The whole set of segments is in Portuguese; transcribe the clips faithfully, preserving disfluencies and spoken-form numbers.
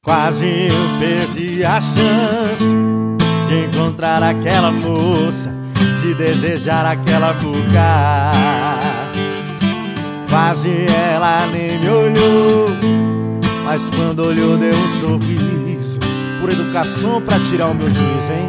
Quase eu perdi a chance de encontrar aquela moça, de desejar aquela boca. Quase ela nem me olhou, mas quando olhou deu um sorriso, por educação pra tirar o meu juízo, hein?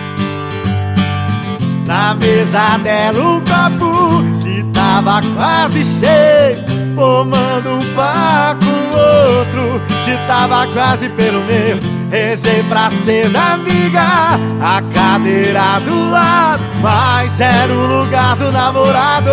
Na mesa dela um copo que tava quase cheio, formando um par com outro que tava quase pelo meio. Rezei pra ser da amiga a cadeira do lado, mas era o lugar do namorado.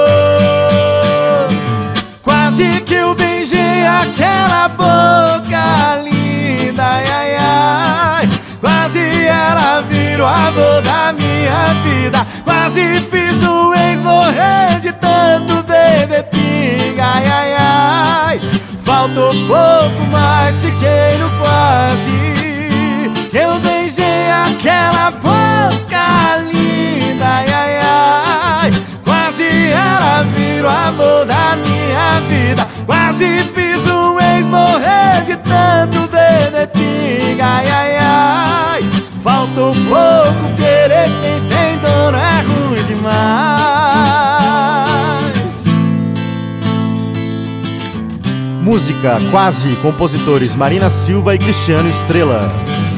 Quase que eu beijei aquela boca linda, ai, ai, ai. Quase ela virou a amor da minha vida. Quase fiz o ex morrer de tanto beber pinga, ai, ai, ai. Faltou pouco, mas fiquei no quase. Eu beijei aquela boca linda, ai, ai, ai. Quase ela virou amor da minha vida. Quase fiz um ex morrer de tanto beber pinga, ai, ai, ai. Faltou pouco, querer quem tem dono é ruim demais. Música Quase, compositores Marina Silva e Cristiano Estrela.